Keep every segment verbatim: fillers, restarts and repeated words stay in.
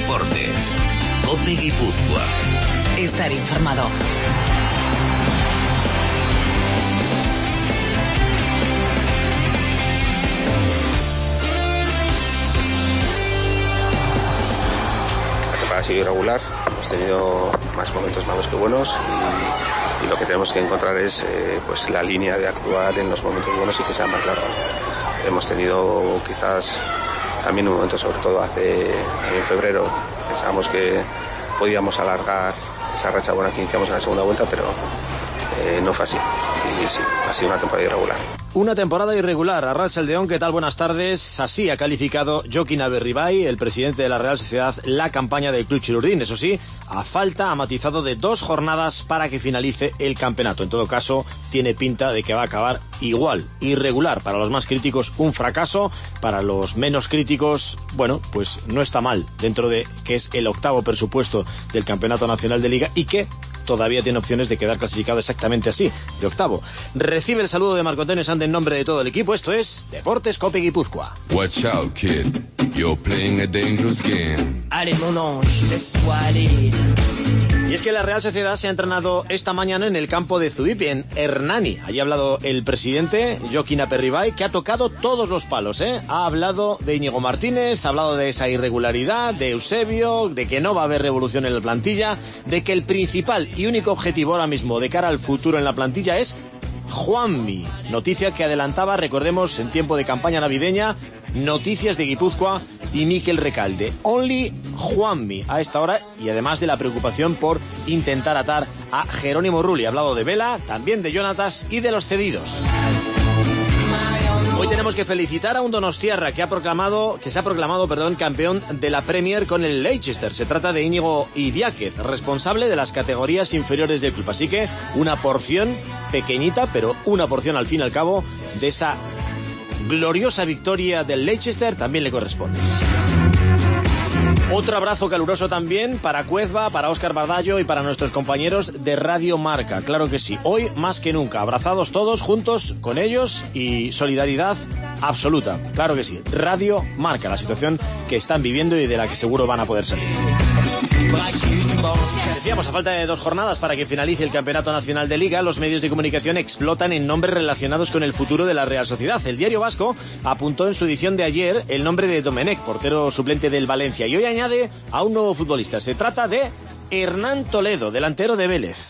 Deportes. COPE Guipúzcoa. Estar informado. La temporada ha sido irregular, hemos tenido más momentos malos que buenos y, y lo que tenemos que encontrar es eh, pues la línea de actuar en los momentos buenos y que sea más larga. Hemos tenido quizás también un momento, sobre todo hace en febrero, pensábamos que podíamos alargar esa racha buena que iniciamos en la segunda vuelta, pero eh, no fue así. Y sí, ha sido una temporada irregular. Una temporada irregular. Arratsaldeon, ¿qué tal? Buenas tardes. Así ha calificado Jokin Aberribay, el presidente de la Real Sociedad, la campaña del Club Chilurdín. Eso sí, a falta, ha matizado, de dos jornadas para que finalice el campeonato. En todo caso, tiene pinta de que va a acabar igual, irregular. Para los más críticos, un fracaso. Para los menos críticos, bueno, pues no está mal, dentro de que es el octavo presupuesto del Campeonato Nacional de Liga y que todavía tiene opciones de quedar clasificado exactamente así, de octavo. Recibe el saludo de Marco Antonio Sande en nombre de todo el equipo. Esto es Deportes COPE Guipúzcoa. Watch out, kid. You're playing a dangerous game. Allez, mon ange, laisse-toi aller. Y es que la Real Sociedad se ha entrenado esta mañana en el campo de Zubipi, en Hernani. Allí ha hablado el presidente, Jokin Aberribay, que ha tocado todos los palos, ¿eh? Ha hablado de Íñigo Martínez, ha hablado de esa irregularidad, de Eusebio, de que no va a haber revolución en la plantilla, de que el principal y único objetivo ahora mismo de cara al futuro en la plantilla es Juanmi. Noticia que adelantaba, recordemos, en tiempo de campaña navideña, Noticias de Guipúzcoa y Mikel Recalde. Only Juanmi a esta hora, y además de la preocupación por intentar atar a Jerónimo Rulli. Ha hablado de Vela, también de Jonatas y de los cedidos. Hoy tenemos que felicitar a un donostiarra que ha proclamado, que se ha proclamado, perdón, campeón de la Premier con el Leicester. Se trata de Íñigo Idiáquez, responsable de las categorías inferiores del club. Así que una porción pequeñita, pero una porción al fin y al cabo de esa gloriosa victoria del Leicester también le corresponde. Otro abrazo caluroso también para Cuezba, para Óscar Bardallo y para nuestros compañeros de Radio Marca. Claro que sí, hoy más que nunca, abrazados todos juntos con ellos y solidaridad absoluta. Claro que sí, Radio Marca, la situación que están viviendo y de la que seguro van a poder salir. Decíamos, a falta de dos jornadas para que finalice el Campeonato Nacional de Liga, los medios de comunicación explotan en nombres relacionados con el futuro de la Real Sociedad. El Diario Vasco apuntó en su edición de ayer el nombre de Domenech, portero suplente del Valencia, y hoy añade a un nuevo futbolista. Se trata de Hernán Toledo, delantero de Vélez.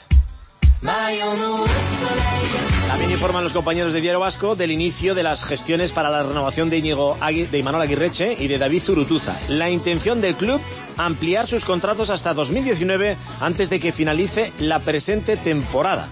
También informan los compañeros de Diario Vasco del inicio de las gestiones para la renovación de Íñigo Agui, de Imanol Aguirreche y de David Zurutuza. La intención del club, ampliar sus contratos hasta dos mil diecinueve antes de que finalice la presente temporada.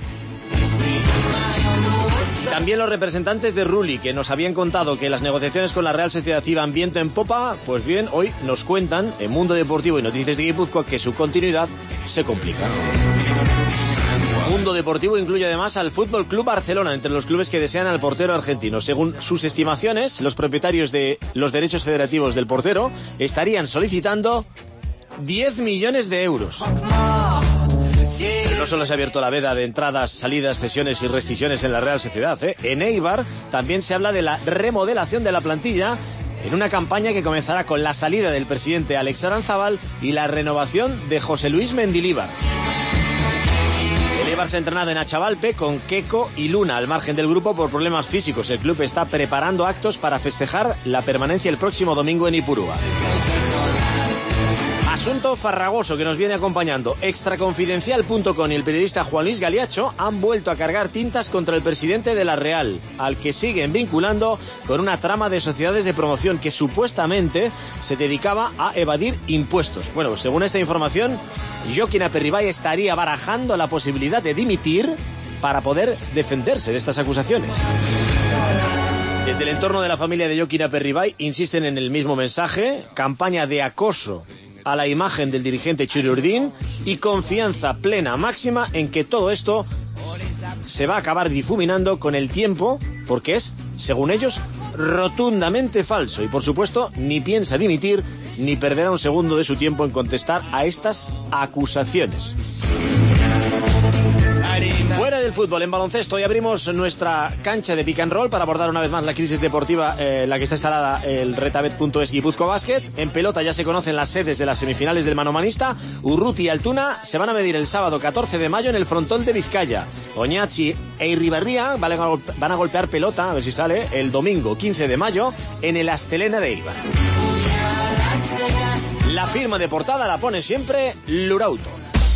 También los representantes de Rulli, que nos habían contado que las negociaciones con la Real Sociedad iban viento en popa, pues bien, hoy nos cuentan en Mundo Deportivo y Noticias de Guipúzcoa que su continuidad se complica. Mundo Deportivo incluye además al Fútbol Club Barcelona entre los clubes que desean al portero argentino. Según sus estimaciones, los propietarios de los derechos federativos del portero estarían solicitando diez millones de euros. Pero no solo se ha abierto la veda de entradas, salidas, cesiones y rescisiones en la Real Sociedad, ¿eh? En Eibar también se habla de la remodelación de la plantilla en una campaña que comenzará con la salida del presidente Alex Aranzábal y la renovación de José Luis Mendilíbar. El Eibar se ha entrenado en Achavalpe con Keko y Luna al margen del grupo por problemas físicos. El club está preparando actos para festejar la permanencia el próximo domingo en Ipurúa. Asunto farragoso que nos viene acompañando. Extraconfidencial punto com y el periodista Juan Luis Galiacho han vuelto a cargar tintas contra el presidente de la Real, al que siguen vinculando con una trama de sociedades de promoción que supuestamente se dedicaba a evadir impuestos. Bueno, según esta información, Jokin Aberribay estaría barajando la posibilidad de dimitir para poder defenderse de estas acusaciones. Desde el entorno de la familia de Jokin Aberribay insisten en el mismo mensaje: campaña de acoso a la imagen del dirigente Churiurdin y confianza plena máxima en que todo esto se va a acabar difuminando con el tiempo, porque es, según ellos, rotundamente falso y, por supuesto, ni piensa dimitir ni perderá un segundo de su tiempo en contestar a estas acusaciones. Fuera del fútbol, en baloncesto, hoy abrimos nuestra cancha de pick and roll para abordar una vez más la crisis deportiva eh, en la que está instalada el retabet punto es Guipúzcoa Basket. En pelota ya se conocen las sedes de las semifinales del manomanista. Urruti y Altuna se van a medir el sábado catorce de mayo en el frontón de Vizcaya. Oñachi e Irribarría van a golpear pelota, a ver si sale, el domingo quince de mayo en el Astelena de Eibar. La firma de portada la pone siempre Lurauto.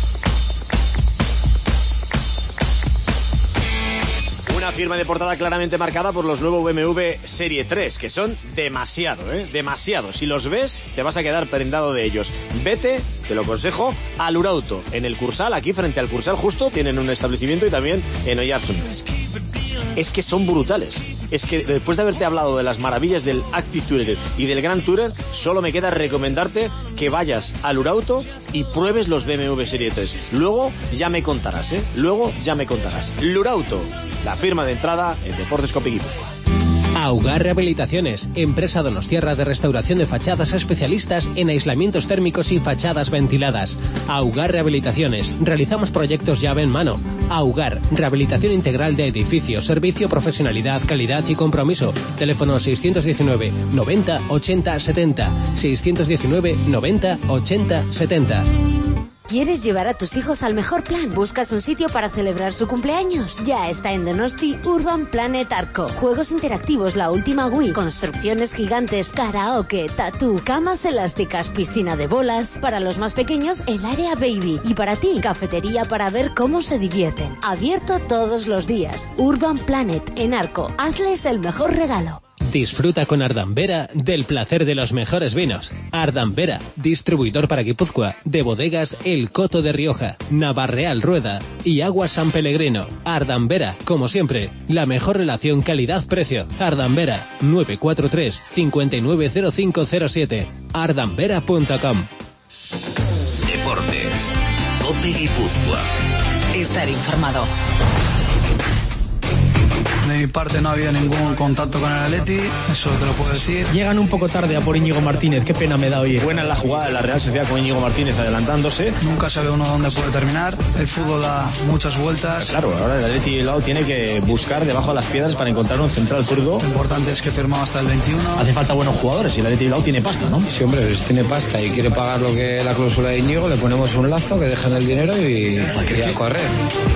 Una firma de portada claramente marcada por los nuevos B M W Serie tres, que son demasiado, ¿eh? Demasiado. Si los ves, te vas a quedar prendado de ellos. Vete, te lo aconsejo, a Lurauto, en el Cursal, aquí frente al Cursal justo, tienen un establecimiento, y también en Oyarzun. Es que son brutales. Es que después de haberte hablado de las maravillas del Active Tourer y del Grand Tourer, solo me queda recomendarte que vayas a Lurauto y pruebes los B M W Serie tres. Luego ya me contarás, ¿eh? Luego ya me contarás. Lurauto, la firma de entrada en Deportes Cope Guipúzcoa. Augar Rehabilitaciones, empresa donostiarra de restauración de fachadas, especialistas en aislamientos térmicos y fachadas ventiladas. Augar Rehabilitaciones, realizamos proyectos llave en mano. Augar, rehabilitación integral de edificios, servicio, profesionalidad, calidad y compromiso. Teléfono seiscientos diecinueve noventa ochenta setenta, seiscientos diecinueve noventa ochenta setenta. ¿Quieres llevar a tus hijos al mejor plan? ¿Buscas un sitio para celebrar su cumpleaños? Ya está en Donosti Urban Planet Arco. Juegos interactivos, la última Wii, construcciones gigantes, karaoke, tatú, camas elásticas, piscina de bolas. Para los más pequeños, el área baby. Y para ti, cafetería para ver cómo se divierten. Abierto todos los días. Urban Planet en Arco. Hazles el mejor regalo. Disfruta con Ardambera del placer de los mejores vinos. Ardambera, distribuidor para Guipúzcoa de bodegas El Coto de Rioja, Navarreal Rueda y Aguas San Pellegrino. Ardambera, como siempre, la mejor relación calidad-precio. Ardambera, nueve cuatro tres, cinco nueve cero cinco cero siete. ardambera punto com. Deportes. Cope Guipúzcoa. Estar informado. De mi parte no ha habido ningún contacto con el Atleti, eso te lo puedo decir. Llegan un poco tarde a por Íñigo Martínez, qué pena me da oír. Buena la jugada de la Real Sociedad con Íñigo Martínez adelantándose. Nunca sabe uno dónde puede terminar, el fútbol da muchas vueltas. Claro, ahora el Atleti Bilbao tiene que buscar debajo de las piedras para encontrar un central zurdo. Lo importante es que firmaba hasta el veintiuno. Hace falta buenos jugadores y el Atleti Bilbao tiene pasta, ¿no? Sí, hombre, si tiene pasta y quiere pagar lo que la cláusula de Íñigo, le ponemos un lazo, que dejen el dinero y, y a correr.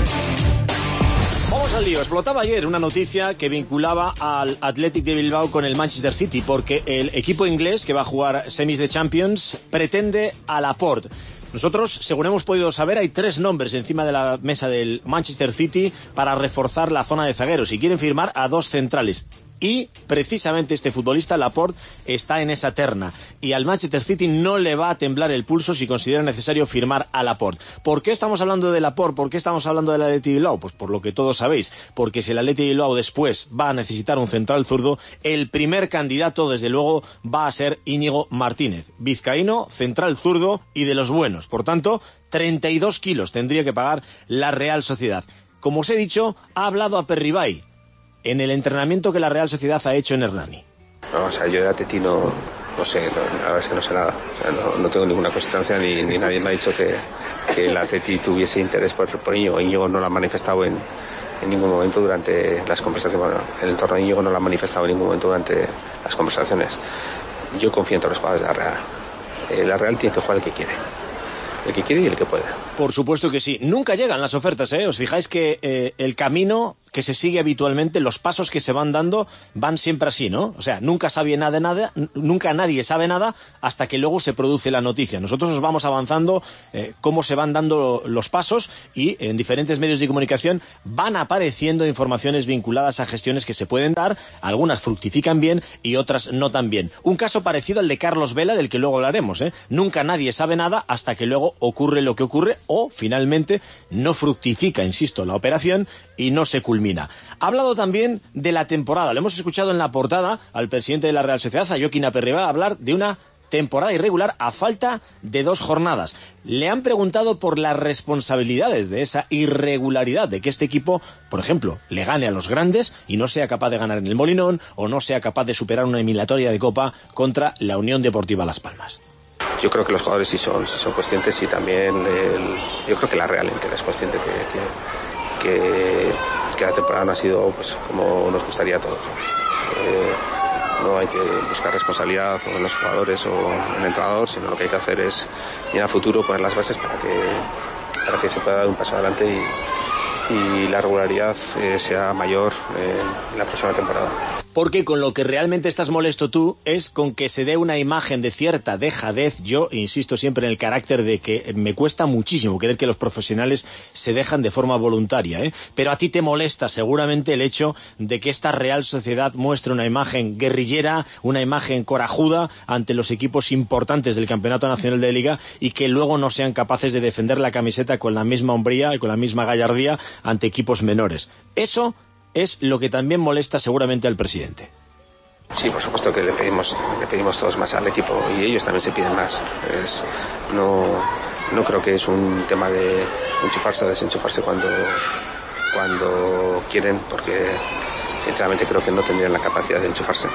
Vamos al lío. Explotaba ayer una noticia que vinculaba al Athletic de Bilbao con el Manchester City, porque el equipo inglés que va a jugar semis de Champions pretende a Laporte. Nosotros, según hemos podido saber, hay tres nombres encima de la mesa del Manchester City para reforzar la zona de zagueros y quieren firmar a dos centrales. Y precisamente este futbolista, Laporte, está en esa terna. Y al Manchester City no le va a temblar el pulso si considera necesario firmar a Laporte. ¿Por qué estamos hablando de Laporte? ¿Por qué estamos hablando del Athletic Bilbao? Pues por lo que todos sabéis. Porque si el Athletic Bilbao después va a necesitar un central zurdo, el primer candidato, desde luego, va a ser Íñigo Martínez. Vizcaíno, central zurdo y de los buenos. Por tanto, treinta y dos kilos tendría que pagar la Real Sociedad. Como os he dicho, ha hablado a Perribay en el entrenamiento que la Real Sociedad ha hecho en Hernani. No, o sea, yo de Atleti no, no sé, no, la verdad es que no sé nada. O sea, no, no tengo ninguna constancia ni, ni nadie me ha dicho que, que el Atleti tuviese interés por, por Íñigo. Íñigo no lo ha manifestado en, en ningún momento durante las conversaciones. Bueno, el entorno de Íñigo no lo ha manifestado en ningún momento durante las conversaciones. Yo confío en todos los jugadores de la Real. Eh, la Real tiene que jugar el que quiere. El que quiere y el que puede. Por supuesto que sí. Nunca llegan las ofertas, ¿eh? Os fijáis que eh, el camino que se sigue habitualmente, los pasos que se van dando, van siempre así, ¿no? O sea, nunca sabe nada de nada, nunca nadie sabe nada hasta que luego se produce la noticia. Nosotros os vamos avanzando eh, cómo se van dando los pasos y en diferentes medios de comunicación van apareciendo informaciones vinculadas a gestiones que se pueden dar, algunas fructifican bien y otras no tan bien. Un caso parecido al de Carlos Vela, del que luego hablaremos, ¿eh? Nunca nadie sabe nada hasta que luego ocurre lo que ocurre o finalmente no fructifica, insisto, la operación y no se culmina. Ha hablado también de la temporada. Lo hemos escuchado en la portada al presidente de la Real Sociedad, a Joaquín Aperribay, hablar de una temporada irregular a falta de dos jornadas. Le han preguntado por las responsabilidades de esa irregularidad, de que este equipo, por ejemplo, le gane a los grandes y no sea capaz de ganar en el Molinón o no sea capaz de superar una eliminatoria de Copa contra la Unión Deportiva Las Palmas. Yo creo que los jugadores sí son, sí son conscientes y también el, yo creo que la Real entera es consciente que, que, que, que la temporada no ha sido pues como nos gustaría a todos. Eh, no hay que buscar responsabilidad o en los jugadores o en el entrenador, sino lo que hay que hacer es ir al futuro, poner las bases para que, para que se pueda dar un paso adelante y, y la regularidad eh, sea mayor eh, en la próxima temporada. Porque con lo que realmente estás molesto tú es con que se dé una imagen de cierta dejadez. Yo insisto siempre en el carácter de que me cuesta muchísimo creer que los profesionales se dejan de forma voluntaria, ¿eh? Pero a ti te molesta seguramente el hecho de que esta Real Sociedad muestre una imagen guerrillera, una imagen corajuda ante los equipos importantes del Campeonato Nacional de Liga y que luego no sean capaces de defender la camiseta con la misma hombría y con la misma gallardía ante equipos menores. Eso es lo que también molesta seguramente al presidente. Sí, por supuesto que le pedimos, le pedimos todos más al equipo y ellos también se piden más. Es, no, no creo que es un tema de enchufarse o desenchufarse cuando, cuando quieren, porque sinceramente creo que no tendrían la capacidad de enchufarse.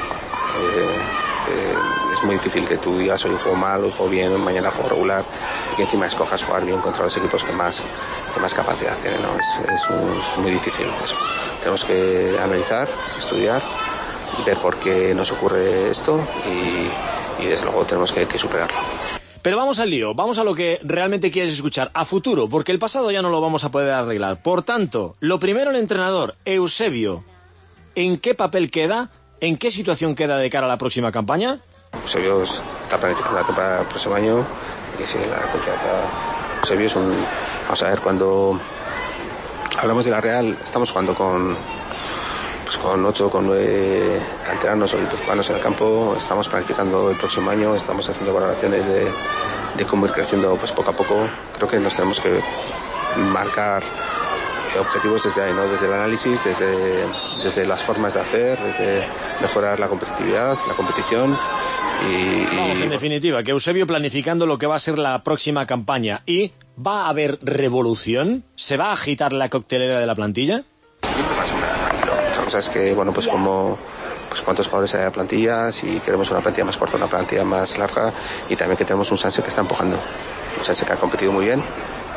Eh, eh, es muy difícil que tú digas hoy juego mal, hoy juego bien, mañana juego regular y que encima escojas jugar bien contra los equipos que más, que más capacidad tienen, ¿no? Es, es, muy, es muy difícil eso. Tenemos que analizar, estudiar, ver por qué nos ocurre esto y, y desde luego tenemos que, que superarlo. Pero vamos al lío, vamos a lo que realmente quieres escuchar, a futuro, porque el pasado ya no lo vamos a poder arreglar. Por tanto, lo primero, el entrenador, Eusebio, ¿en qué papel queda? ¿En qué situación queda de cara a la próxima campaña? Eusebio está planificando la temporada del próximo año y sí, la confianza. Eusebio es un... Vamos a ver, cuando hablamos de la Real, estamos jugando con pues con ocho, con nueve canteranos o guipuzcoanos en el campo, estamos planificando el próximo año, estamos haciendo valoraciones de, de cómo ir creciendo pues poco a poco. Creo que nos tenemos que marcar objetivos desde ahí, ¿no? Desde el análisis, desde, desde las formas de hacer, desde mejorar la competitividad, la competición. Y, Vamos, en definitiva, que Eusebio planificando lo que va a ser la próxima campaña. ¿Y va a haber revolución? ¿Se va a agitar la coctelera de la plantilla? Otra cosa es que, bueno, pues como pues cuántos jugadores hay en la plantilla, si queremos una plantilla más corta, una plantilla más larga, y también que tenemos un Sánchez que está empujando. Un Sánchez que ha competido muy bien.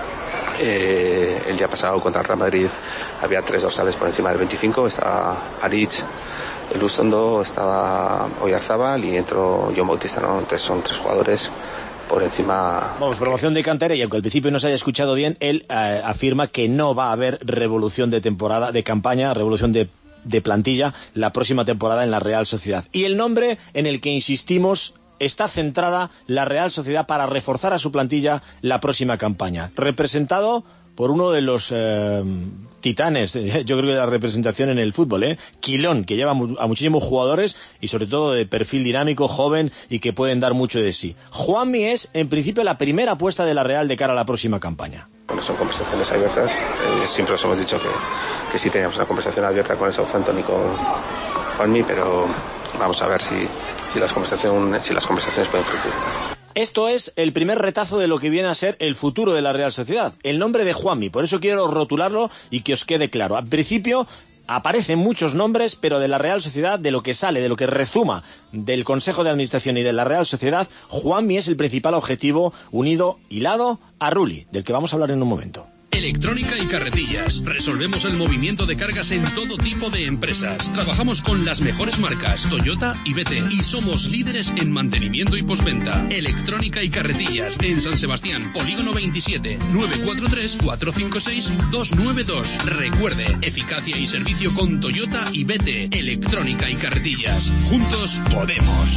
Eh, el día pasado contra el Real Madrid había tres dorsales por encima del veinticinco, estaba Aritz, el Ustondo, estaba Oyarzábal y entró John Bautista, ¿no? Entonces son tres jugadores por encima. Vamos, promoción de cantera, y aunque al principio no se haya escuchado bien, él eh, afirma que no va a haber revolución de temporada, de campaña, revolución de, de plantilla la próxima temporada en la Real Sociedad. Y el nombre en el que insistimos, está centrada la Real Sociedad para reforzar a su plantilla la próxima campaña. Representado por uno de los eh, titanes, eh, yo creo que de la representación en el fútbol, ¿eh? Quilón, que lleva mu- a muchísimos jugadores y sobre todo de perfil dinámico, joven y que pueden dar mucho de sí. Juanmi es, en principio, la primera apuesta de la Real de cara a la próxima campaña. Bueno, son conversaciones abiertas. Eh, siempre os hemos dicho que, que sí teníamos una conversación abierta con el Southampton y con Juanmi, pero vamos a ver si... Si las conversaciones, si las conversaciones pueden fructificar. Esto es el primer retazo de lo que viene a ser el futuro de la Real Sociedad. El nombre de Juanmi, por eso quiero rotularlo y que os quede claro. Al principio aparecen muchos nombres, pero de la Real Sociedad, de lo que sale, de lo que rezuma del Consejo de Administración y de la Real Sociedad, Juanmi es el principal objetivo, unido, hilado a Rulli, del que vamos a hablar en un momento. Electrónica y carretillas. Resolvemos el movimiento de cargas en todo tipo de empresas. Trabajamos con las mejores marcas, Toyota y B T, y somos líderes en mantenimiento y postventa. Electrónica y carretillas en San Sebastián, Polígono veintisiete, nueve cuatro tres, cuatro cinco seis, dos nueve dos. Recuerde, eficacia y servicio con Toyota y B T. Electrónica y carretillas. Juntos podemos.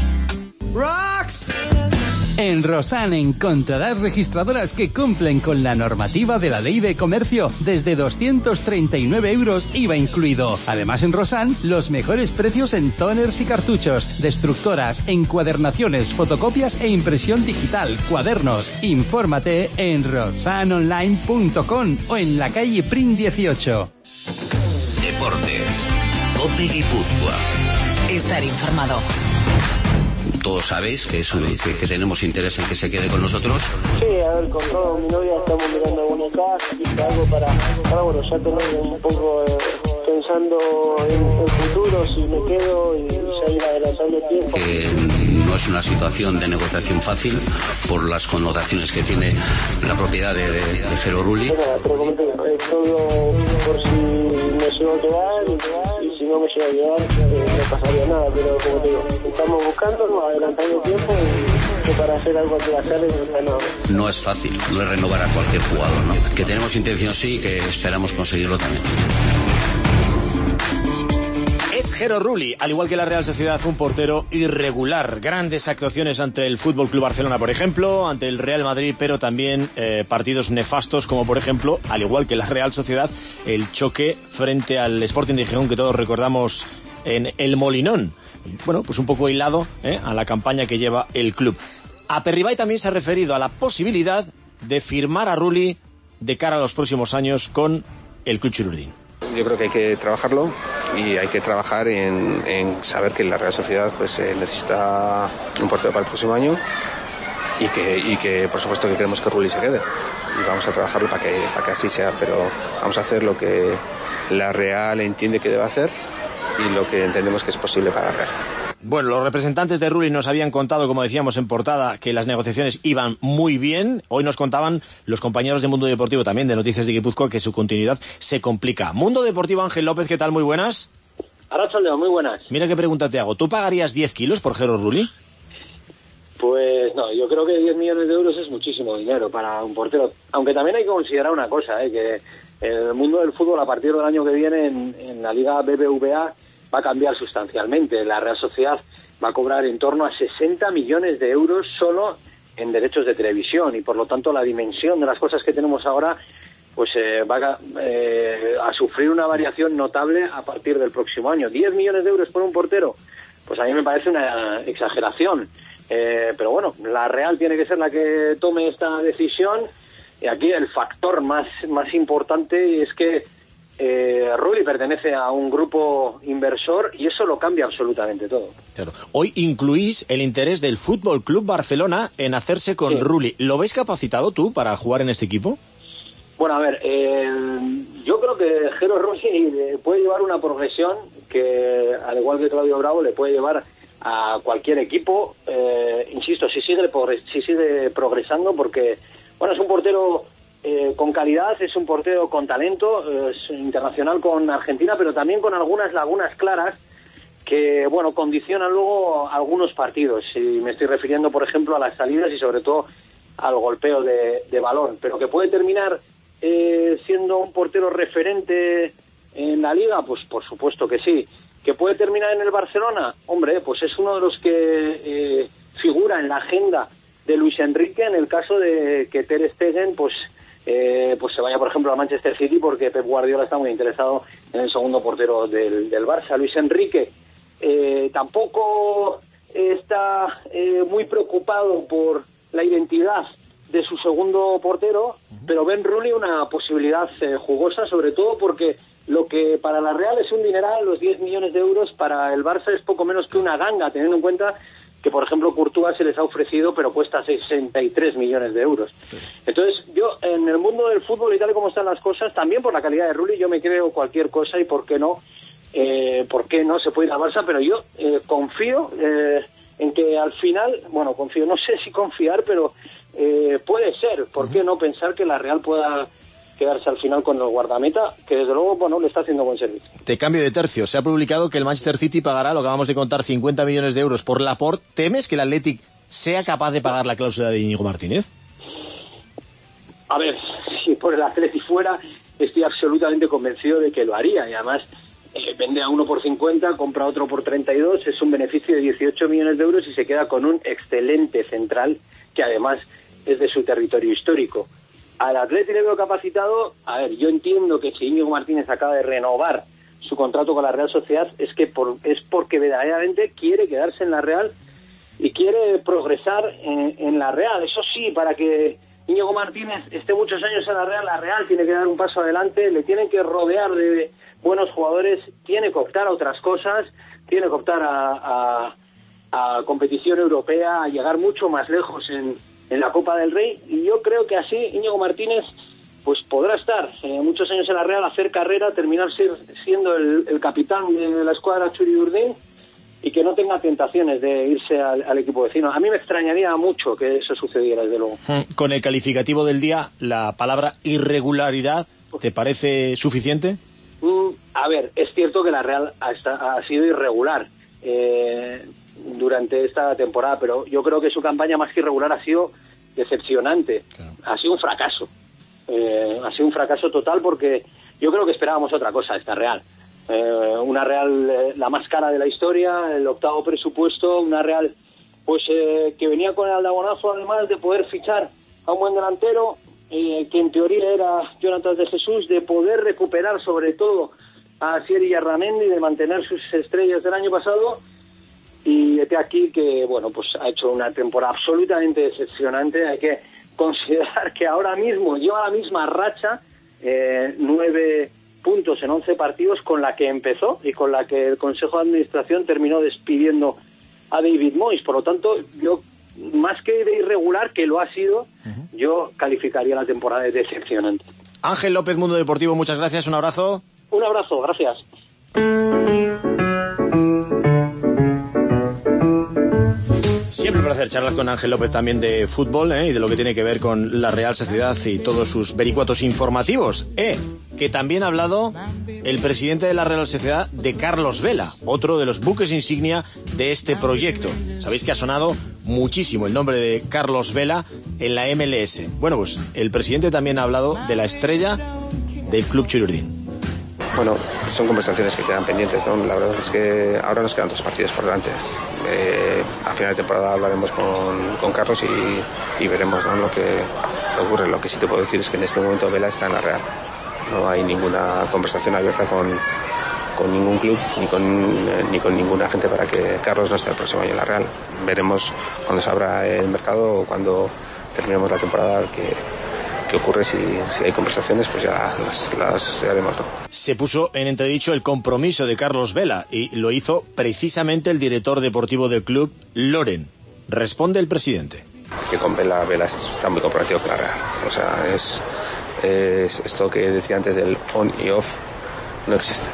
Rocks. En Rosan encontrarás registradoras que cumplen con la normativa de la Ley de Comercio desde doscientos treinta y nueve euros I V A incluido. Además, en Rosan, los mejores precios en toners y cartuchos, destructoras, encuadernaciones, fotocopias e impresión digital, cuadernos. Infórmate en rosan online punto com o en la calle Prim dieciocho. Deportes. COPE Guipúzcoa. Estar informado. Todos sabéis que, es un, que, que tenemos interés en que se quede con nosotros. Sí, a ver, con todo mi novia estamos mirando alguna casa, algo para, para bueno, ya tener un poco... Eh, pensando en el futuro, si me quedo y seguir adelantando el tiempo. Eh, no es una situación de negociación fácil por las connotaciones que tiene la propiedad de, de, de Jero Rulli. Bueno, pero como te digo, es todo por si me llevo a quedar y, y si no me llevo a quedar eh, no pasaría nada, pero como te digo, estamos buscando, adelantando el tiempo y que para hacer algo que hacer es no. No es fácil, no es renovar a cualquier jugador, ¿no? Que tenemos intención sí, que esperamos conseguirlo también. Es Jero Rulli, al igual que la Real Sociedad, un portero irregular. Grandes actuaciones ante el Fútbol Club Barcelona, por ejemplo, ante el Real Madrid, pero también eh, partidos nefastos, como por ejemplo, al igual que la Real Sociedad, el choque frente al Sporting de Gijón, que todos recordamos en el Molinón. Bueno, pues un poco hilado ¿eh? a la campaña que lleva el club. Aperribay también se ha referido a la posibilidad de firmar a Rulli de cara a los próximos años con el Club Chirurdín. Yo creo que hay que trabajarlo y hay que trabajar en, en saber que la Real Sociedad pues eh, necesita un portero para el próximo año y que, y que por supuesto que queremos que Rulli se quede y vamos a trabajarlo para que, para que así sea, pero vamos a hacer lo que la Real entiende que debe hacer y lo que entendemos que es posible para la Real. Bueno, los representantes de Rulli nos habían contado, como decíamos en portada, que las negociaciones iban muy bien. Hoy nos contaban los compañeros de Mundo Deportivo, también de Noticias de Guipúzcoa, que su continuidad se complica. Mundo Deportivo, Ángel López, ¿qué tal? Muy buenas. Arrachaldeón, muy buenas. Mira qué pregunta te hago. ¿Tú pagarías diez kilos por Jero Rulli? Pues no, yo creo que diez millones de euros es muchísimo dinero para un portero. Aunque también hay que considerar una cosa, ¿eh? que el mundo del fútbol a partir del año que viene en, en la Liga B B V A va a cambiar sustancialmente. La Real Sociedad va a cobrar en torno a sesenta millones de euros solo en derechos de televisión y por lo tanto la dimensión de las cosas que tenemos ahora pues eh, va a, eh, a sufrir una variación notable a partir del próximo año. diez millones de euros por un portero, pues a mí me parece una exageración. Eh, pero bueno, la Real tiene que ser la que tome esta decisión y aquí el factor más, más importante es que Eh, Rulli pertenece a un grupo inversor y eso lo cambia absolutamente todo. Claro. Hoy incluís el interés del Fútbol Club Barcelona en hacerse con sí. Rulli. ¿Lo ves capacitado tú para jugar en este equipo? Bueno, a ver, eh, yo creo que Jero Rulli puede llevar una progresión que, al igual que Claudio Bravo, le puede llevar a cualquier equipo. Eh, insisto, si sigue, si sigue progresando, porque bueno, es un portero Eh, con calidad, es un portero con talento, eh, es internacional con Argentina, pero también con algunas lagunas claras que, bueno, condicionan luego algunos partidos. Y me estoy refiriendo, por ejemplo, a las salidas y sobre todo al golpeo de, de balón, pero que puede terminar eh, siendo un portero referente en la Liga, pues por supuesto que sí. ¿Que puede terminar en el Barcelona? Hombre, pues es uno de los que eh, figura en la agenda de Luis Enrique en el caso de que Ter Stegen, pues Eh, pues se vaya, por ejemplo, a Manchester City, porque Pep Guardiola está muy interesado en el segundo portero del, del Barça. Luis Enrique eh, tampoco está eh, muy preocupado por la identidad de su segundo portero, pero ven Rulli una posibilidad eh, jugosa, sobre todo porque lo que para la Real es un dineral, los diez millones de euros, para el Barça es poco menos que una ganga, teniendo en cuenta que, por ejemplo, Courtois se les ha ofrecido, pero cuesta sesenta y tres millones de euros. Entonces, yo, en el mundo del fútbol y tal como están las cosas, también por la calidad de Rulli, yo me creo cualquier cosa y por qué no, eh, por qué no se puede ir al Barça, pero yo eh, confío eh, en que al final, bueno, confío, no sé si confiar, pero eh, puede ser, ¿por qué no pensar que la Real pueda quedarse al final con el guardameta, que desde luego, bueno, le está haciendo buen servicio. Te cambio de tercio. Se ha publicado que el Manchester City pagará, lo que acabamos de contar, cincuenta millones de euros por Laporte. ¿Temes que el Athletic sea capaz de pagar la cláusula de Íñigo Martínez? A ver, si por el Athletic fuera, estoy absolutamente convencido de que lo haría. Y además, eh, vende a uno por cincuenta, compra otro por treinta y dos, es un beneficio de dieciocho millones de euros y se queda con un excelente central, que además es de su territorio histórico. Al Atleti le veo capacitado. A ver, yo entiendo que si Íñigo Martínez acaba de renovar su contrato con la Real Sociedad es que por, es porque verdaderamente quiere quedarse en la Real y quiere progresar en, en la Real. Eso sí, para que Íñigo Martínez esté muchos años en la Real, la Real tiene que dar un paso adelante, le tienen que rodear de buenos jugadores, tiene que optar a otras cosas, tiene que optar a, a, a competición europea, a llegar mucho más lejos en en la Copa del Rey, y yo creo que así Íñigo Martínez pues podrá estar eh, muchos años en la Real, hacer carrera, terminar ser, siendo el, el capitán de la escuadra Txuri-Urdin y que no tenga tentaciones de irse al, al equipo vecino. A mí me extrañaría mucho que eso sucediera, desde luego. Con el calificativo del día, la palabra irregularidad, ¿te parece suficiente? Mm, a ver, es cierto que la Real ha, ha sido irregular eh, durante esta temporada, pero yo creo que su campaña más que irregular ha sido decepcionante. Claro. Ha sido un fracaso. Eh, ha sido un fracaso total porque yo creo que esperábamos otra cosa esta Real. Eh, una Real eh, la más cara de la historia, el octavo presupuesto, una Real pues eh, que venía con el aldabonazo además de poder fichar a un buen delantero, eh, que en teoría era Jonathan de Jesús, de poder recuperar sobre todo a Asier Illarramendi, de mantener sus estrellas del año pasado, y este aquí que bueno pues ha hecho una temporada absolutamente decepcionante. Hay que considerar que ahora mismo lleva la misma racha, eh, nueve puntos en once partidos, con la que empezó y con la que el Consejo de Administración terminó despidiendo a David Moyes. Por lo tanto, yo, más que de irregular, que lo ha sido, uh-huh. yo calificaría la temporada de decepcionante. Ángel López, Mundo Deportivo, muchas gracias, un abrazo. Un abrazo, gracias. Siempre para hacer charlas con Ángel López también de fútbol, ¿eh? Y de lo que tiene que ver con la Real Sociedad y todos sus vericuetos informativos. Eh, que también ha hablado el presidente de la Real Sociedad de Carlos Vela, otro de los buques insignia de este proyecto. Sabéis que ha sonado muchísimo el nombre de Carlos Vela en la M L S. Bueno, pues el presidente también ha hablado de la estrella del Club Txuri-Urdin. Bueno, son conversaciones que quedan pendientes, ¿no? La verdad es que ahora nos quedan dos partidos por delante. Eh, a final de temporada hablaremos con, con Carlos y, y veremos, ¿no?, lo que ocurre. Lo que sí te puedo decir es que en este momento Vela está en la Real. No hay ninguna conversación abierta con, con ningún club ni con, eh, ni con ninguna gente para que Carlos no esté el próximo año en la Real. Veremos cuando se abra el mercado o cuando terminemos la temporada que qué ocurre. Si, si hay conversaciones, pues ya las, las haremos, ¿no? Se puso en entredicho el compromiso de Carlos Vela y lo hizo precisamente el director deportivo del club, Loren. Responde el presidente. Es que con Vela, Vela está muy comprometido con la Real. O sea, es, es esto que decía antes del on y off, no existe.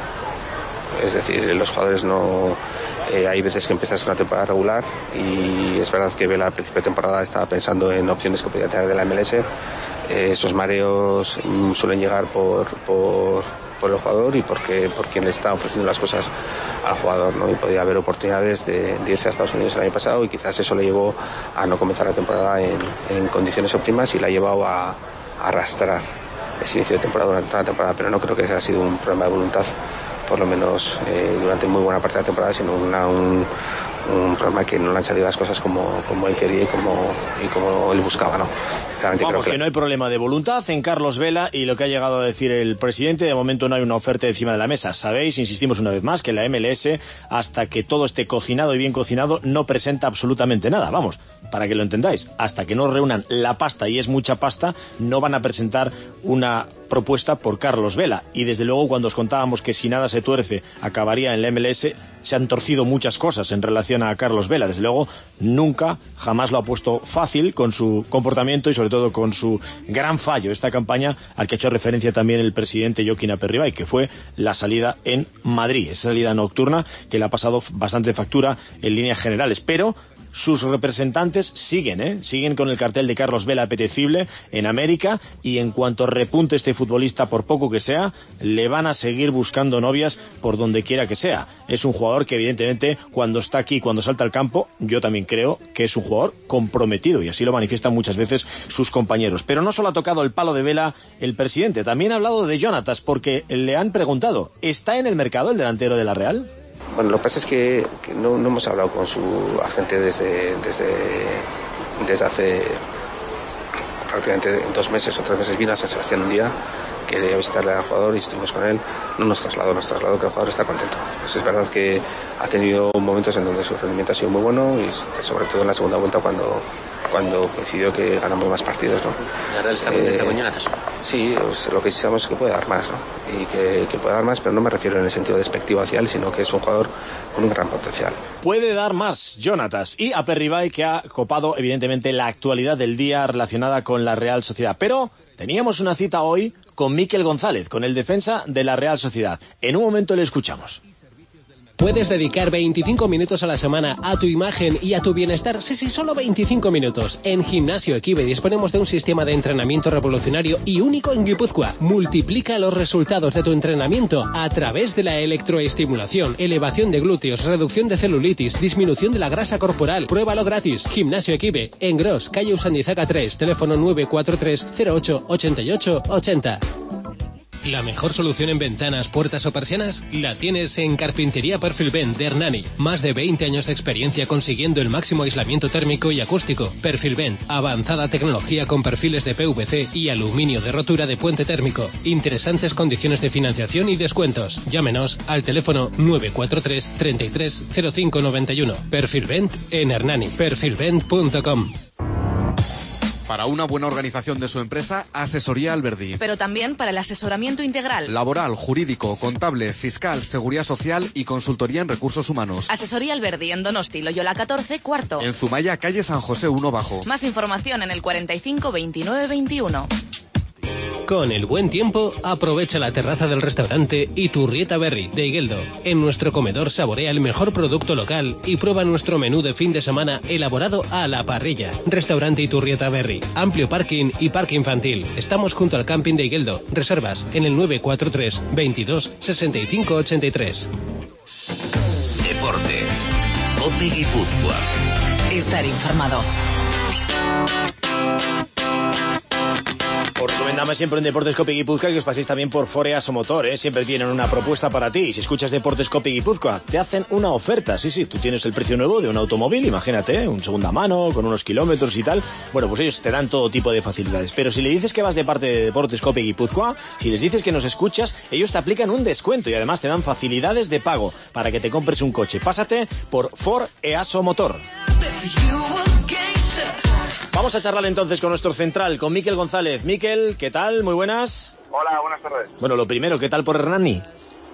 Es decir, los jugadores no... Eh, hay veces que empiezas una temporada regular y es verdad que Vela al principio de temporada estaba pensando en opciones que podía tener de la M L S. Eh, esos mareos mm, suelen llegar por, por, por el jugador y porque, por quien le está ofreciendo las cosas al jugador, ¿no? Y podía haber oportunidades de, de irse a Estados Unidos el año pasado y quizás eso le llevó a no comenzar la temporada en, en condiciones óptimas y la ha llevado a, a arrastrar ese inicio de temporada durante toda la temporada, pero no creo que haya sido un problema de voluntad, por lo menos eh, durante muy buena parte de la temporada, sino una, un, un problema que no le han salido las cosas como, como él quería y como, y como él buscaba, ¿no? Vamos, creo que... que no hay problema de voluntad en Carlos Vela y lo que ha llegado a decir el presidente, de momento no hay una oferta encima de la mesa. Sabéis, insistimos una vez más, que la M L S, hasta que todo esté cocinado y bien cocinado, no presenta absolutamente nada. Vamos, para que lo entendáis, hasta que no reúnan la pasta, y es mucha pasta, no van a presentar una propuesta por Carlos Vela. Y desde luego, cuando os contábamos que si nada se tuerce acabaría en la M L S, se han torcido muchas cosas en relación a Carlos Vela. Desde luego, nunca, jamás lo ha puesto fácil con su comportamiento y sobre todo con su gran fallo, esta campaña al que ha hecho referencia también el presidente Joaquín Aperribay, que fue la salida en Madrid, esa salida nocturna que le ha pasado bastante factura en líneas generales, pero sus representantes siguen, ¿eh? siguen con el cartel de Carlos Vela apetecible en América, y en cuanto repunte este futbolista, por poco que sea, le van a seguir buscando novias por donde quiera que sea. Es un jugador que evidentemente cuando está aquí, cuando salta al campo, yo también creo que es un jugador comprometido y así lo manifiestan muchas veces sus compañeros. Pero no solo ha tocado el palo de Vela el presidente, también ha hablado de Jonatas, porque le han preguntado, ¿está en el mercado el delantero de la Real? Bueno, lo que pasa es que, que no, no hemos hablado con su agente desde, desde, desde hace prácticamente dos meses o tres meses. Vino a San Sebastián un día, quería visitarle al jugador y estuvimos con él. No nos trasladó, nos trasladó que el jugador está contento. Pues es verdad que ha tenido momentos en donde su rendimiento ha sido muy bueno y sobre todo en la segunda vuelta cuando, cuando coincidió que ganamos más partidos, ¿no? ¿La Real está contenta con Jonatas? Sí, pues lo que sabemos es que puede dar más, ¿no? Y que, que puede dar más, pero no me refiero en el sentido despectivo hacia él, sino que es un jugador con un gran potencial. Puede dar más, Jonatas. Y Aperribay, que ha copado evidentemente la actualidad del día relacionada con la Real Sociedad. Pero Teníamos una cita hoy con Mikel González, con el defensa de la Real Sociedad. En un momento le escuchamos. Puedes dedicar veinticinco minutos a la semana a tu imagen y a tu bienestar. Sí, sí, solo veinticinco minutos. En Gimnasio Equibe disponemos de un sistema de entrenamiento revolucionario y único en Guipúzcoa. Multiplica los resultados de tu entrenamiento a través de la electroestimulación, elevación de glúteos, reducción de celulitis, disminución de la grasa corporal. Pruébalo gratis. Gimnasio Equibe, en Gros, calle Usandizaga tres, teléfono nueve cuatro tres cero ocho ocho ocho ocho cero. ¿La mejor solución en ventanas, puertas o persianas? La tienes en Carpintería Perfilvent de Hernani. Más de veinte años de experiencia consiguiendo el máximo aislamiento térmico y acústico. Perfilvent, avanzada tecnología con perfiles de P V C y aluminio de rotura de puente térmico. Interesantes condiciones de financiación y descuentos. Llámenos al teléfono nueve cuatro tres treinta y tres cero cinco noventa y uno. Perfilvent en Hernani. perfilvent punto com. Para una buena organización de su empresa, Asesoría Alberdi. Pero también para el asesoramiento integral. Laboral, jurídico, contable, fiscal, seguridad social y consultoría en recursos humanos. Asesoría Alberdi en Donosti, Loyola catorce, cuarto. En Zumaya, calle San José uno bajo. Más información en el cuarenta y cinco veintinueve veintiuno. Con el buen tiempo, aprovecha la terraza del restaurante Iturrieta Berri de Igueldo. En nuestro comedor saborea el mejor producto local y prueba nuestro menú de fin de semana elaborado a la parrilla. Restaurante Iturrieta Berri, amplio parking y parque infantil. Estamos junto al camping de Igueldo. Reservas en el nueve cuatro tres veintidós sesenta y cinco ochenta y tres. Deportes. COPE Guipúzcoa. Estar informado. Os recomendamos siempre en Deportes COPE Guipúzcoa que os paséis también por Foreaso Motor, ¿eh? Siempre tienen una propuesta para ti. Y si escuchas Deportes COPE Guipúzcoa, te hacen una oferta. Sí, sí, tú tienes el precio nuevo de un automóvil, imagínate, ¿eh? Un segunda mano, con unos kilómetros y tal. Bueno, pues ellos te dan todo tipo de facilidades. Pero si le dices que vas de parte de Deportes COPE Guipúzcoa, si les dices que nos escuchas, ellos te aplican un descuento y además te dan facilidades de pago para que te compres un coche. Pásate por Foreaso Motor. Vamos a charlar entonces con nuestro central, con Mikel González. Mikel, ¿qué tal? Muy buenas. Hola, buenas tardes. Bueno, lo primero, ¿qué tal por Hernani?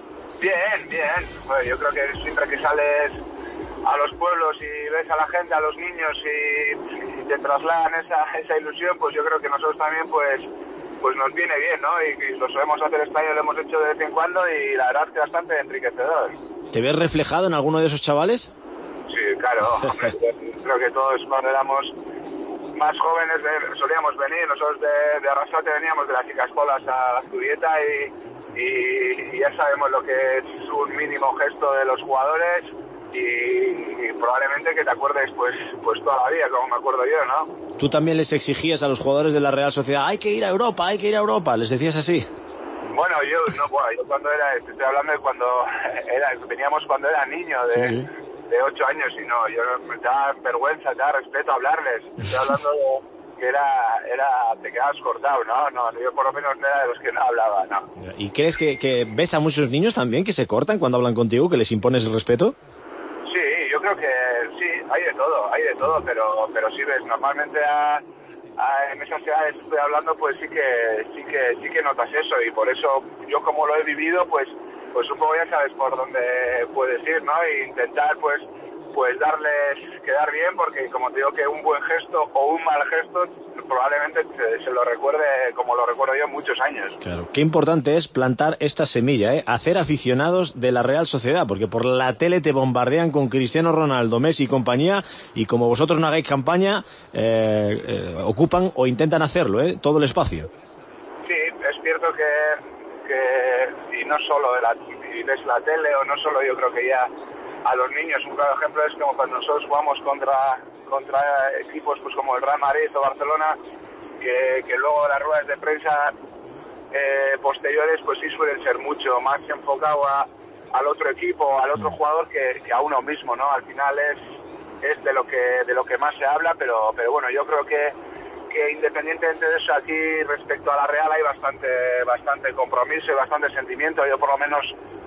Bien, bien. Bueno, yo creo que siempre que sales a los pueblos y ves a la gente, a los niños y, y te trasladan esa, esa ilusión, pues yo creo que nosotros también pues pues nos viene bien, ¿no? Y, y lo solemos hacer este año, lo hemos hecho de vez en cuando y la verdad es que bastante enriquecedor. ¿Te ves reflejado en alguno de esos chavales? Sí, claro. Hombre, creo que todos cuando éramos más jóvenes solíamos venir, nosotros de, de Arrasate veníamos de las Chicaspolas a la Zubieta y, y, y ya sabemos lo que es un mínimo gesto de los jugadores y, y probablemente que te acuerdes pues pues toda la vida, como me acuerdo yo, ¿no? ¿Tú también les exigías a los jugadores de la Real Sociedad, hay que ir a Europa, hay que ir a Europa? ¿Les decías así? Bueno, yo no, bueno, yo cuando era, estoy hablando de cuando era, veníamos cuando era niño, de... Sí, sí. de ocho años y no, yo me da vergüenza, te da respeto hablarles. Estoy hablando de que era, era, te quedabas cortado, ¿no? No, yo por lo menos no era de los que no hablaba, ¿no? ¿Y crees que, que ves a muchos niños también que se cortan cuando hablan contigo, que les impones el respeto? Sí, yo creo que sí, hay de todo, hay de todo, pero, pero sí ves, normalmente a, a, en esas edades estoy hablando, pues sí que, sí que, sí que notas eso y por eso yo como lo he vivido, pues pues un poco ya sabes por dónde puedes ir, ¿no? E intentar, pues, pues darles, quedar bien, porque como te digo que un buen gesto o un mal gesto probablemente se, se lo recuerde como lo recuerdo yo muchos años. Claro, qué importante es plantar esta semilla, ¿eh? Hacer aficionados de la Real Sociedad, porque por la tele te bombardean con Cristiano Ronaldo, Messi y compañía, y como vosotros no hagáis campaña, eh, eh, ocupan o intentan hacerlo, ¿eh? Todo el espacio. Sí, es cierto que que y no solo de la, si ves la tele o no solo, yo creo que ya a los niños un claro ejemplo es como cuando nosotros jugamos contra contra equipos pues como el Real Madrid o Barcelona, que, que luego las ruedas de prensa eh, posteriores pues sí suelen ser mucho más enfocado a, al otro equipo, al otro jugador que, que a uno mismo, ¿no? Al final es es de lo que de lo que más se habla, pero pero bueno, yo creo que que independientemente de eso, aquí respecto a la Real hay bastante bastante compromiso y bastante sentimiento. Yo por lo menos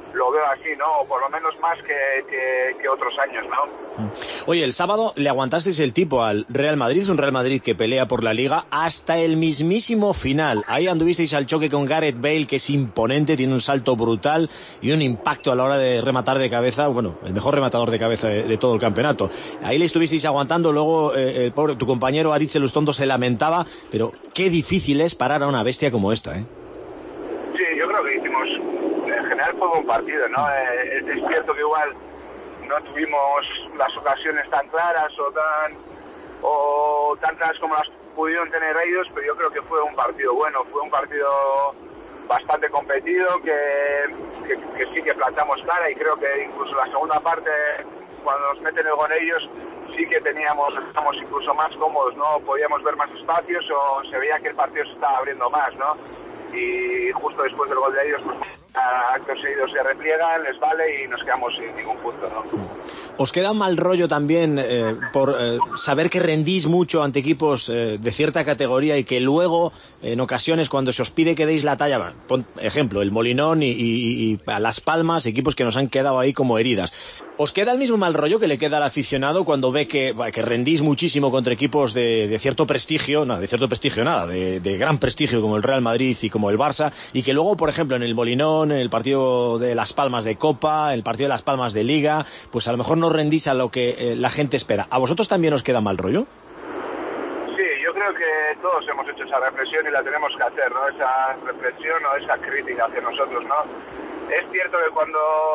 lo veo así, ¿no? O por lo menos más que, que, que otros años, ¿no? Oye, el sábado le aguantasteis el tipo al Real Madrid, un Real Madrid que pelea por la Liga hasta el mismísimo final. Ahí anduvisteis al choque con Gareth Bale, que es imponente, tiene un salto brutal y un impacto a la hora de rematar de cabeza, bueno, el mejor rematador de cabeza de, de todo el campeonato. Ahí le estuvisteis aguantando, luego eh, el pobre, tu compañero Aritz Elustondo se lamentaba, pero qué difícil es parar a una bestia como esta, ¿eh? Sí, yo creo que hicimos, en general fue un partido, ¿no? Eh, es, es cierto que igual no tuvimos las ocasiones tan claras o tan o tan claras como las pudieron tener ellos, pero yo creo que fue un partido bueno, fue un partido bastante competido, que, que, que sí que plantamos cara, y creo que incluso la segunda parte, cuando nos meten el gol ellos, sí que teníamos, estamos incluso más cómodos, ¿no? Podíamos ver más espacios o se veía que el partido se estaba abriendo más, ¿no? Y justo después del gol de ellos, pues actos seguidos se repliegan, les vale y nos quedamos sin ningún punto, ¿no? ¿Os queda mal rollo también eh, por eh, saber que rendís mucho ante equipos eh, de cierta categoría y que luego, en ocasiones, cuando se os pide que deis la talla, por ejemplo, el Molinón y, y, y Las Palmas, equipos que nos han quedado ahí como heridas? ¿Os queda el mismo mal rollo que le queda al aficionado cuando ve que, que rendís muchísimo contra equipos de, de cierto prestigio, no, de cierto prestigio nada, de, de gran prestigio como el Real Madrid y como el Barça, y que luego, por ejemplo, en el Molinón, en el partido de Las Palmas de Copa, el partido de Las Palmas de Liga, pues a lo mejor no rendís a lo que eh, la gente espera? ¿A vosotros también os queda mal rollo? Sí, yo creo que todos hemos hecho esa reflexión y la tenemos que hacer, ¿no? Esa reflexión o esa crítica hacia nosotros, ¿no? Es cierto que cuando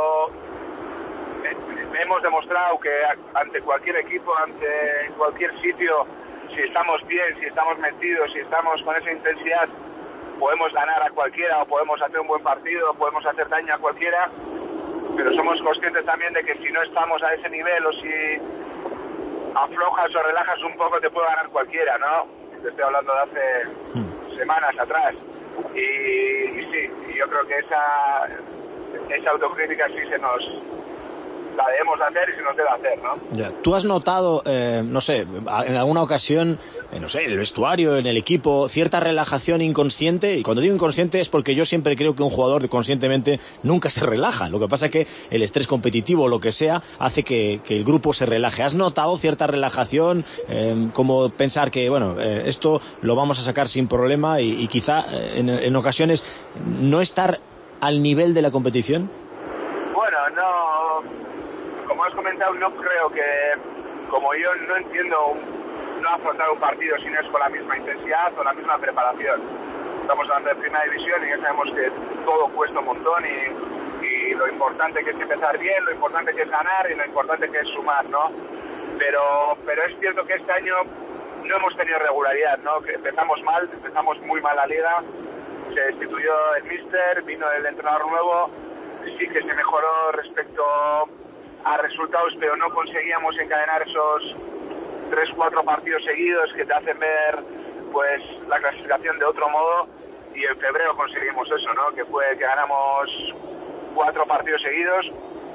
hemos demostrado que ante cualquier equipo, ante cualquier sitio, si estamos bien, si estamos metidos, si estamos con esa intensidad, podemos ganar a cualquiera o podemos hacer un buen partido, o podemos hacer daño a cualquiera, pero somos conscientes también de que si no estamos a ese nivel o si aflojas o relajas un poco te puede ganar cualquiera, ¿no? Te estoy hablando de hace mm. semanas atrás. Y, y sí, y yo creo que esa, esa autocrítica sí se nos... la debemos hacer y se nos debe hacer, ¿no? Ya. ¿Tú has notado, eh, no sé, en alguna ocasión, eh, no sé, en el vestuario, en el equipo, cierta relajación inconsciente? Y cuando digo inconsciente es porque yo siempre creo que un jugador conscientemente nunca se relaja. Lo que pasa es que el estrés competitivo o lo que sea hace que, que el grupo se relaje. ¿Has notado cierta relajación? Eh, como pensar que, bueno, eh, esto lo vamos a sacar sin problema y, y quizá eh, en, en ocasiones no estar al nivel de la competición? Bueno, no... Como has comentado, no creo que, como yo no entiendo no afrontar un partido si no es con la misma intensidad o la misma preparación. Estamos hablando de primera división y ya sabemos que todo cuesta un montón y, y lo importante que es empezar bien, lo importante que es ganar y lo importante que es sumar, ¿no? Pero, pero es cierto que este año no hemos tenido regularidad, ¿no? Que empezamos mal, empezamos muy mal la liga, se destituyó el míster, vino el entrenador nuevo, sí que se mejoró respecto a resultados, pero no conseguíamos encadenar esos tres, cuatro partidos seguidos que te hacen ver pues la clasificación de otro modo, y en febrero conseguimos eso, ¿no? Que fue que ganamos cuatro partidos seguidos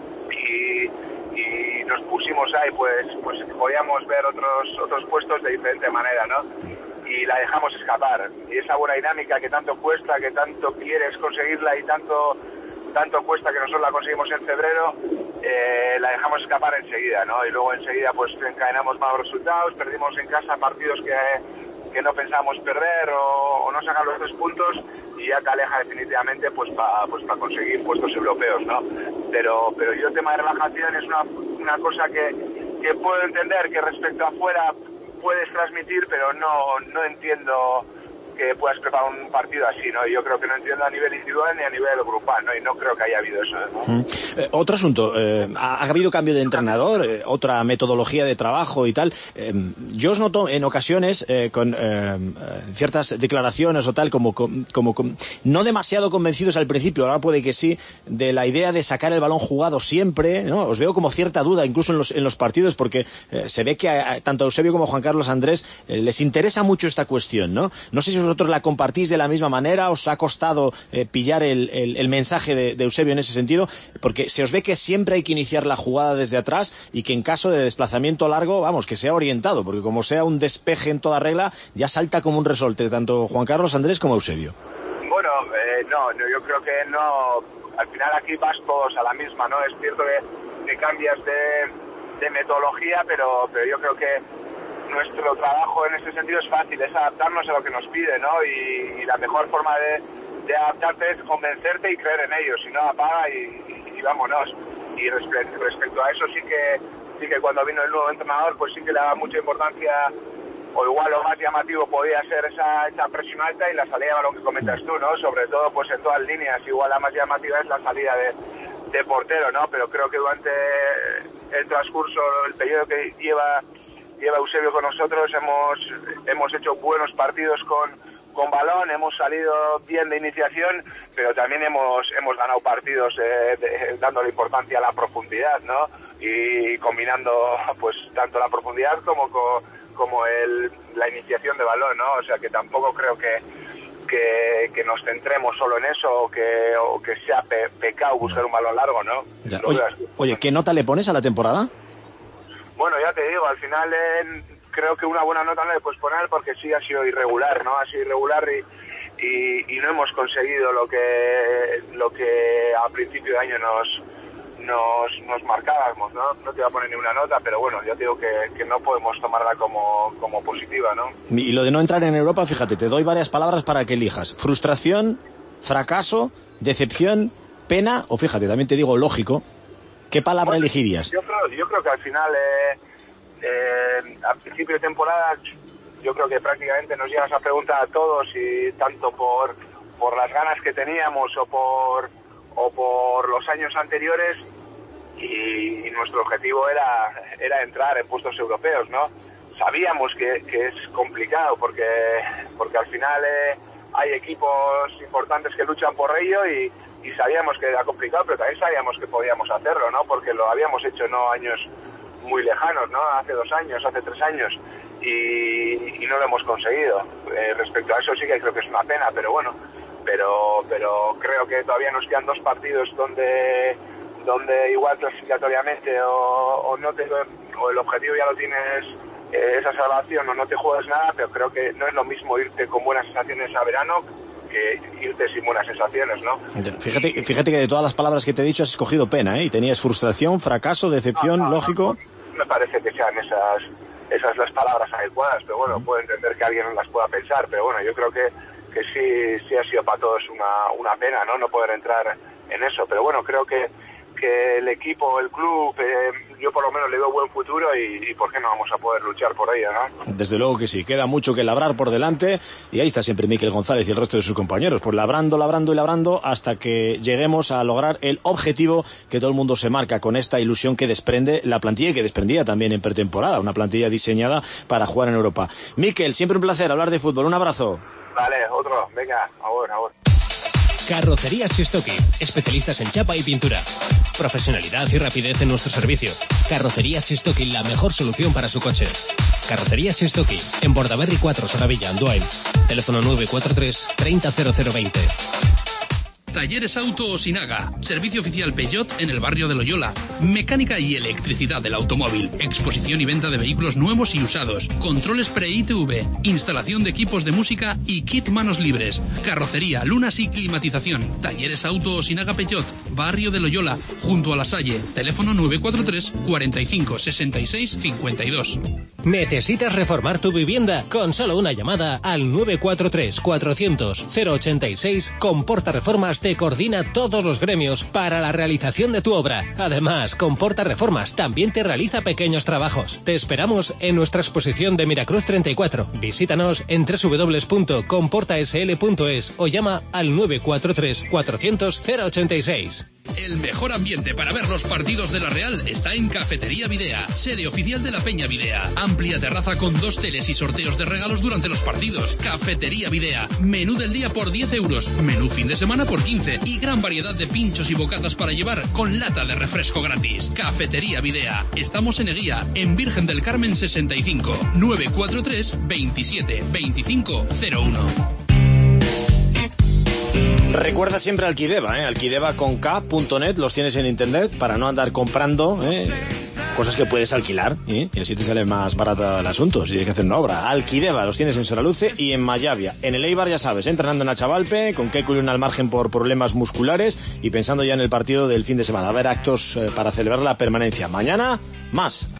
y, y nos pusimos ahí, pues pues podíamos ver otros otros puestos de diferente manera, ¿no? Y la dejamos escapar. Y esa buena dinámica que tanto cuesta, que tanto quieres conseguirla y tanto tanto cuesta que nosotros la conseguimos en febrero, eh, la dejamos escapar enseguida, ¿no? Y luego enseguida pues encadenamos malos resultados, perdimos en casa partidos que, que no pensábamos perder o, o no sacar los tres puntos, y ya te aleja definitivamente pues para pues para conseguir puestos europeos, ¿no? Pero pero yo el tema de relajación es una, una cosa que, que puedo entender que respecto a afuera puedes transmitir, pero no, no entiendo que puedas preparar un partido así, ¿no? Yo creo que no entiendo a nivel individual ni a nivel grupal, ¿no? Y no creo que haya habido eso, ¿no? Mm. Eh, otro asunto, eh, ha, ha habido cambio de entrenador, eh, otra metodología de trabajo y tal. Eh, yo os noto en ocasiones eh, con eh, ciertas declaraciones o tal, como, como, como no demasiado convencidos al principio, ahora puede que sí, de la idea de sacar el balón jugado siempre, ¿no? Os veo como cierta duda incluso en los, en los partidos, porque eh, se ve que a, a, tanto a Eusebio como a Juan Carlos Andrés eh, les interesa mucho esta cuestión, ¿no? No sé si vosotros la compartís de la misma manera, os ha costado eh, pillar el, el, el mensaje de, de Eusebio en ese sentido, porque se os ve que siempre hay que iniciar la jugada desde atrás y que en caso de desplazamiento largo, vamos, que sea orientado, porque como sea un despeje en toda regla, ya salta como un resorte tanto Juan Carlos Andrés como Eusebio. Bueno, eh, no, no, yo creo que no. Al final aquí vas todos a la misma, ¿no? Es cierto que, que cambias de, de metodología, pero, pero yo creo que nuestro trabajo en este sentido es fácil, es adaptarnos a lo que nos pide, ¿no? Y, y la mejor forma de, de adaptarte es convencerte y creer en ellos, si no apaga y, y, y vámonos. Y respe- respecto a eso sí que sí que cuando vino el nuevo entrenador pues sí que le daba mucha importancia, o igual lo más llamativo podía ser esa, esa presión alta y la salida de balón que comentas tú, ¿no? Sobre todo pues en todas líneas, igual la más llamativa es la salida de, de portero, ¿no? Pero creo que durante el transcurso, el periodo que lleva lleva Eusebio con nosotros, hemos hemos hecho buenos partidos con, con balón, hemos salido bien de iniciación, pero también hemos hemos ganado partidos eh, de, dándole importancia a la profundidad, ¿no? Y combinando pues tanto la profundidad como co, como el la iniciación de balón, ¿no? O sea que tampoco creo que que, que nos centremos solo en eso o que o que sea pe, pecado buscar un balón largo, ¿no? Ya. Oye, oye, ¿qué nota le pones a la temporada? Bueno, ya te digo, al final eh, creo que una buena nota no le puedes poner porque sí ha sido irregular, ¿no? Ha sido irregular y, y, y no hemos conseguido lo que lo que a principio de año nos nos, nos marcábamos, ¿no? No te voy a poner ni una nota, pero bueno, ya te digo que, que no podemos tomarla como, como positiva, ¿no? Y lo de no entrar en Europa, fíjate, te doy varias palabras para que elijas. Frustración, fracaso, decepción, pena, o fíjate, también te digo lógico. ¿Qué palabra bueno, elegirías? Yo creo, yo creo que al final, eh, eh, a principio de temporada, yo creo que prácticamente nos llegas a preguntar a todos y tanto por, por las ganas que teníamos o por, o por los años anteriores y, y nuestro objetivo era, era entrar en puestos europeos, ¿no? Sabíamos que, que es complicado porque, porque al final eh, hay equipos importantes que luchan por ello y y sabíamos que era complicado, pero también sabíamos que podíamos hacerlo, ¿no? Porque lo habíamos hecho no años muy lejanos, ¿no? Hace dos años, hace tres años, y, y no lo hemos conseguido. Eh, respecto a eso sí que creo que es una pena, pero bueno, pero pero creo que todavía nos quedan dos partidos donde donde igual clasificatoriamente o, o no te, o el objetivo ya lo tienes, eh, esa salvación o no te juegas nada, pero creo que no es lo mismo irte con buenas sensaciones a verano que irte sin buenas sensaciones, ¿no? Fíjate, fíjate que de todas las palabras que te he dicho has escogido pena, ¿eh? Y tenías frustración, fracaso, decepción, no, no, lógico. No, no me parece que sean esas esas las palabras adecuadas, pero bueno, puedo entender que alguien las pueda pensar, pero bueno, yo creo que, que sí, sí ha sido para todos una, una pena, ¿no? No poder entrar en eso, pero bueno, creo que que el equipo, el club, eh, yo por lo menos le veo buen futuro y, y por qué no vamos a poder luchar por ello, ¿no? Desde luego que sí, queda mucho que labrar por delante y ahí está siempre Mikel González y el resto de sus compañeros, pues labrando, labrando y labrando hasta que lleguemos a lograr el objetivo que todo el mundo se marca con esta ilusión que desprende la plantilla y que desprendía también en pretemporada, una plantilla diseñada para jugar en Europa. Mikel, siempre un placer hablar de fútbol, un abrazo. Vale, otro, venga, ahora, ahora. Carrocerías Sistoki, especialistas en chapa y pintura. Profesionalidad y rapidez en nuestro servicio. Carrocerías Sistoki, la mejor solución para su coche. Carrocerías Sistoki, en Bordaberry cuatro, Soravilla, Andoain. Teléfono nueve cuatro tres, treinta cero cero veinte. Talleres Auto Osinaga, servicio oficial Peugeot en el barrio de Loyola, mecánica y electricidad del automóvil, exposición y venta de vehículos nuevos y usados, controles pre-I T V, instalación de equipos de música y kit manos libres, carrocería, lunas y climatización. Talleres Auto Osinaga Peugeot, barrio de Loyola, junto a La Salle, teléfono nueve cuatro tres, cuarenta y cinco, sesenta y seis, cincuenta y dos. ¿Necesitas reformar tu vivienda? Con solo una llamada al nueve cuatro tres, cuatrocientos, cero ochenta y seis, Comporta Reformas te coordina todos los gremios para la realización de tu obra. Además, Comporta Reformas también te realiza pequeños trabajos. Te esperamos en nuestra exposición de Miracruz treinta y cuatro. Visítanos en doble u doble u doble u punto comporta s l punto es o llama al nueve cuatro tres, cuatrocientos, cero ochenta y seis. El mejor ambiente para ver los partidos de la Real está en Cafetería Videa, sede oficial de la Peña Videa. Amplia terraza con dos teles y sorteos de regalos durante los partidos. Cafetería Videa, menú del día por diez euros, menú fin de semana por quince y gran variedad de pinchos y bocatas para llevar con lata de refresco gratis. Cafetería Videa, estamos en Eguía, en Virgen del Carmen sesenta y cinco, nueve cuatro tres, veintisiete, veinticinco, cero uno. Recuerda siempre Alquideva, ¿eh? Alquideva con K punto net, los tienes en internet para no andar comprando, ¿eh? cosas que puedes alquilar, ¿eh? Y así te sale más barato el asunto, si hay que hacer una obra. Alquideva los tienes en Soraluce y en Mayavia. En el Eibar, ya sabes, entrenando en Achavalpe, con Kekulun al margen por problemas musculares y pensando ya en el partido del fin de semana. Va a haber actos eh, para celebrar la permanencia. Mañana, más.